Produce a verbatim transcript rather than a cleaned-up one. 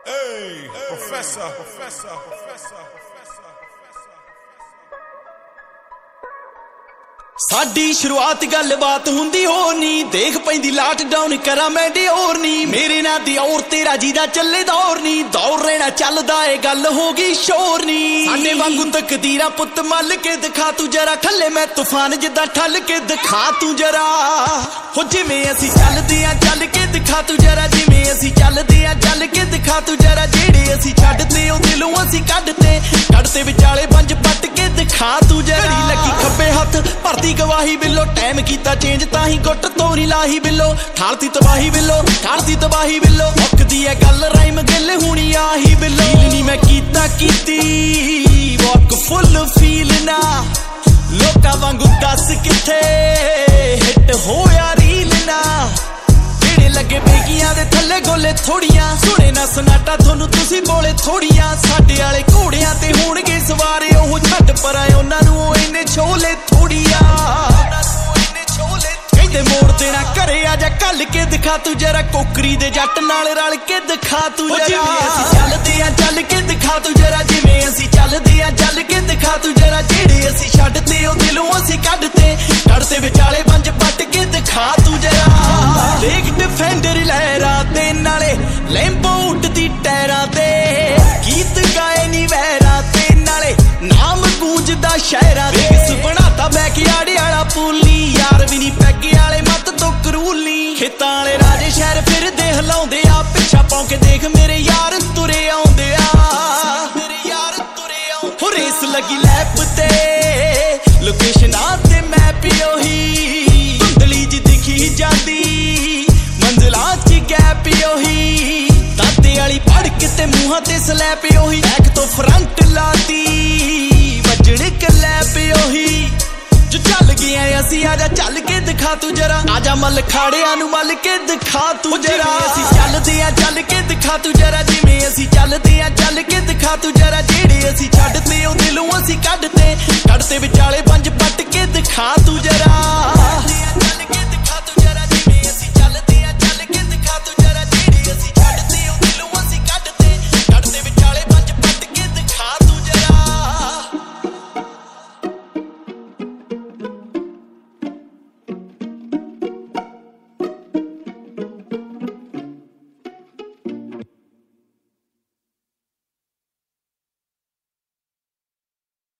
Hey, professor, professor, professor, professor. साडी शुरुआत गलबात हुंदी होनी देख पैंदी लाट डाउन करा मैं डी और नी मेरे ना दी और तेरा जीदा चले दौर नी दौर रहना चलदा ए गल होगी शोर नी साडे वांगू तकदीरा पुत मल के दिखा तू जरा खले मैं तूफान जिदा ठल के दिखा तू जरा हो जिवें असी चलदे आ चल के दिखा तू जरा जिवें असी चलदे आ चल के दिखा तू जरा जेड़े असी छड्डदे ओ दिलों असी कड्डदे कड्डदे विचाले पंज पट के दिखा तू जरा लगी खब्बे हथ भरती गवाही बिलो टाइम कीता चेंज ताही गुट तोरी लाही बिलो ठालती तबाही बिलो ठालती तबाही बिलो मुकदी है गल राइम गिल हुणी आही बिलो फील नी मैं कीता कीती वॉक फुल फील ना लोका वांगू दस किथे हिट होया रील ना जेड़े लगे बेगियां दे थल्ले गोले थोड़ियां सुने ना सनाटा थोनू तुसी बोले थोड़ियां साडे वाले घोड़ियां ते होणगे सवारे ओह छड्ड पराए उन्हां नू इन्ने छोले थोड़ियां कहंदे मोड़ देना घरे आजा कल के दिखा तू जरा कोकरी दे जट नाल रल के दिखा तू जरा असीं चलदे आ चल के दिखा तू जरा जिवें असीं चलदे आ चल के दिखा तू जरा जेड़े असीं छड्डदे ओ दिलों असीं कड्डदे कड्डदे विचाले पंज पट के दिखा तू जरा देख डिफेंडर लहरा ते नाले लैंबो उठदी टैरां ते गीत गाए नी वैरा ते नाले नाम गूंजदा शहरां ते किस बनाता बैकयार्ड वाला पूली यार भी नी पैगे वाले मत तो करूली खेतां वाले राजे शहर फिरदे हिलाउंदे आ पिछा पाउं के देख मेरे यार तुरे आउंदे आ मेरे यार तुरे आउंदे हो रेस लगी लैप ते लोकेशनां ते मैप ओही धुंधली जी दिखी जांदी मंजिलां च गैप ओही दाते वाली पड़क ते मूहां ते स्लैप ओही बैक तो फ्रंट लाती वजण कलैप ओही जो चल गए असी आजा चल के दिखा तू जरा आजा मल खाड़ियां नू मल के दिखा तू जरा असी चलदे आ चल के दिखा तू जरा जिवें असी चलदे आ चल के दिखा तू जरा जेड़े असी छड्डदे ओ दिलों असी कड्डदे कड्डदे विचाले पंज पट के दिखा तू जरा